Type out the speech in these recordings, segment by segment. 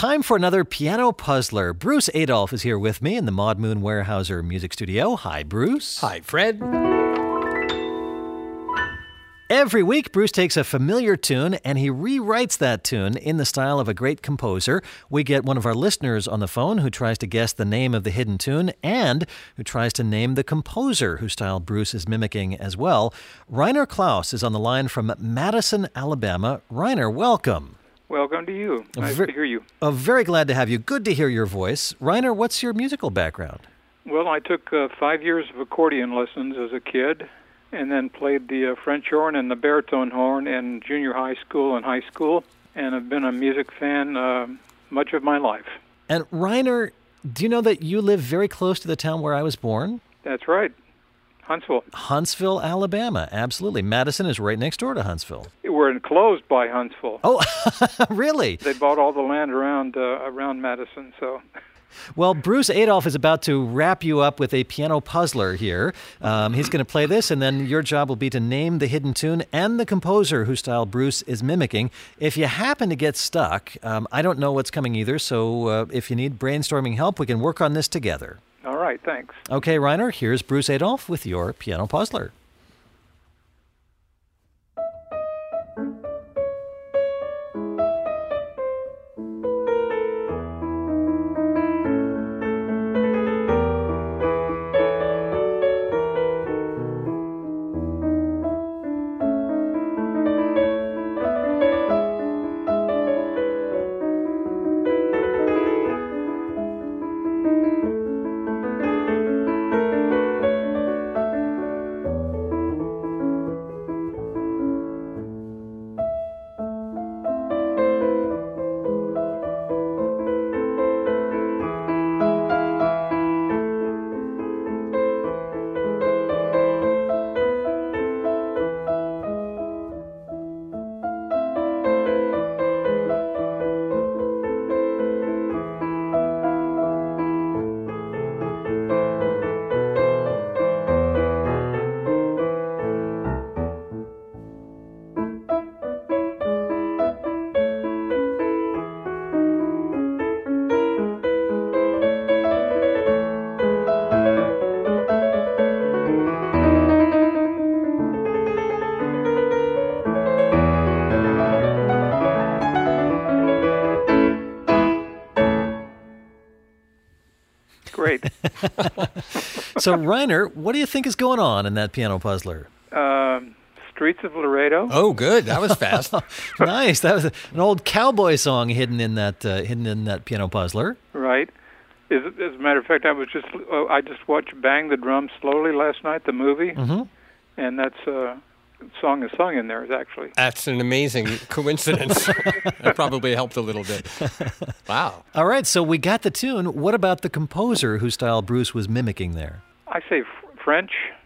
time for another piano puzzler. Bruce Adolphe is here with me in the Maud Moon Weyerhaeuser Music Studio. Hi, Bruce. Hi, Fred. Every week, Bruce takes a familiar tune and he rewrites that tune in the style of a great composer. We get one of our listeners on the phone who tries to guess the name of the hidden tune and who tries to name the composer whose style Bruce is mimicking as well. Rainer Klaus is on the line from Madison, Alabama. Rainer, welcome. Welcome to you. Nice to hear you. Very glad to have you. Good to hear your voice. Rainer, what's your musical background? Well, I took 5 years of accordion lessons as a kid, and then played the French horn and the baritone horn in junior high school and high school, and I've been a music fan much of my life. And Rainer, do you know that you live very close to the town where I was born? That's right. Huntsville. Huntsville, Alabama. Absolutely. Madison is right next door to Huntsville. We're enclosed by Huntsville. Oh, really? They bought all the land around Madison, so... Well, Bruce Adolphe is about to wrap you up with a piano puzzler here. He's going to play this, and then your job will be to name the hidden tune and the composer whose style Bruce is mimicking. If you happen to get stuck, I don't know what's coming either, so if you need brainstorming help, we can work on this together. All right, thanks. Okay, Rainer, here's Bruce Adolphe with your piano puzzler. Great. So, Rainer, what do you think is going on in that piano puzzler? Streets of Laredo. Oh, good. That was fast. Nice. That was an old cowboy song hidden in that piano puzzler. Right. As a matter of fact, I just watched Bang the Drum Slowly last night, the movie, and that's song is sung in there, actually. That's an amazing coincidence. That probably helped a little bit. Wow. All right, so we got the tune. What about the composer whose style Bruce was mimicking there? I say French.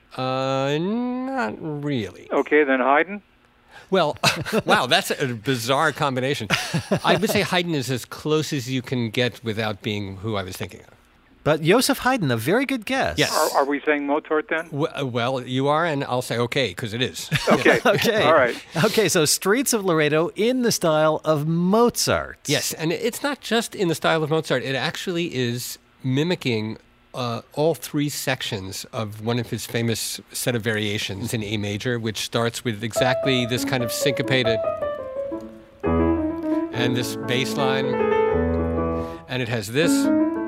Not really. Okay, then Haydn. Well, wow, that's a bizarre combination. I would say Haydn is as close as you can get without being who I was thinking of. But Joseph Haydn, a very good guess. Yes. Are we saying Mozart then? Well, you are, and I'll say okay, because it is. Okay. Okay. All right. Okay, so Streets of Laredo in the style of Mozart. Yes, and it's not just in the style of Mozart. It actually is mimicking all three sections of one of his famous set of variations in A major, which starts with exactly this kind of syncopated and this bass line, and it has this,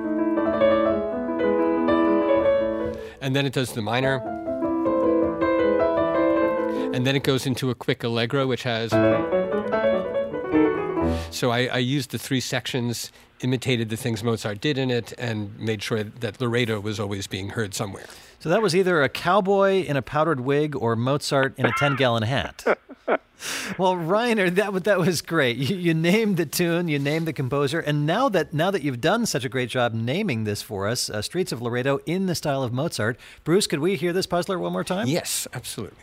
and then it does the minor, and then it goes into a quick allegro, which has... So I used the three sections, imitated the things Mozart did in it, and made sure that Laredo was always being heard somewhere. So that was either a cowboy in a powdered wig or Mozart in a 10-gallon hat. Well, Rainer, that was great. You named the tune, you named the composer, and now that you've done such a great job naming this for us, Streets of Laredo in the style of Mozart, Bruce, could we hear this puzzler one more time? Yes, absolutely.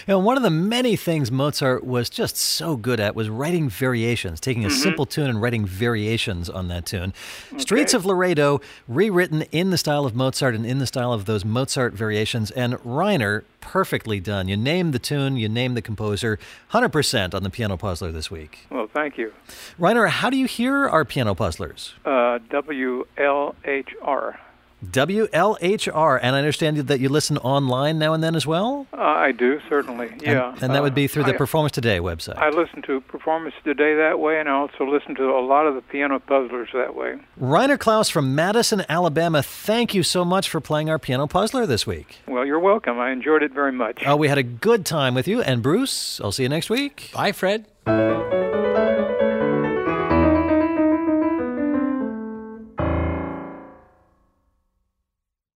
And one of the many things Mozart was just so good at was writing variations, taking a simple tune and writing variations on that tune. Okay. Streets of Laredo, rewritten in the style of Mozart and in the style of those Mozart variations. And Reiner, perfectly done. You named the tune, you named the composer, 100% on the Piano Puzzler this week. Well, thank you. Reiner, how do you hear our Piano Puzzlers? WLHR. WLHR, and I understand that you listen online now and then as well? I do, certainly, yeah. And that would be through the Performance Today website? I listen to Performance Today that way, and I also listen to a lot of the Piano Puzzlers that way. Reiner Klaus from Madison, Alabama, thank you so much for playing our Piano Puzzler this week. Well, you're welcome. I enjoyed it very much. We had a good time with you, and Bruce, I'll see you next week. Bye, Fred.